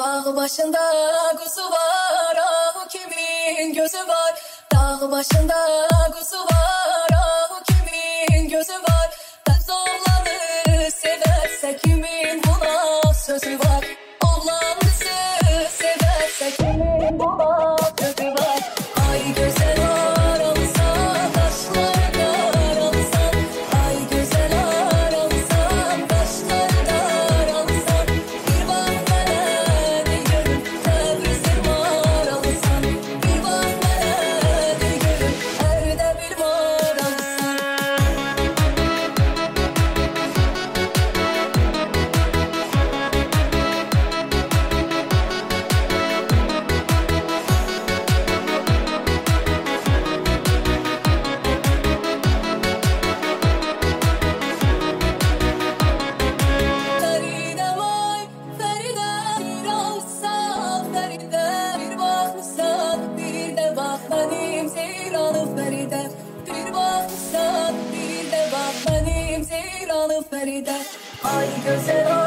Dağ başında kuzu var, ah kimin gözü var. Dağ başında kuzu var, ah kimin gözü var. Kız oğlanı severse kimin buna sözü var. Oğlan kızı severse kimin buna sözü var. Ay güzel aransa taşlarda aransa. Ay güzel aransa taşlarda aransa. Bir bak bana diyorum tebrizim var alsan. Bir bak bana diyorum erde bir var alsan. Feride vay Feride bir alsa Feride bir baksa bir de bak benim zeyranlı Feride bir baksa bir de bak benim zeyranlı Feride. Ay güzel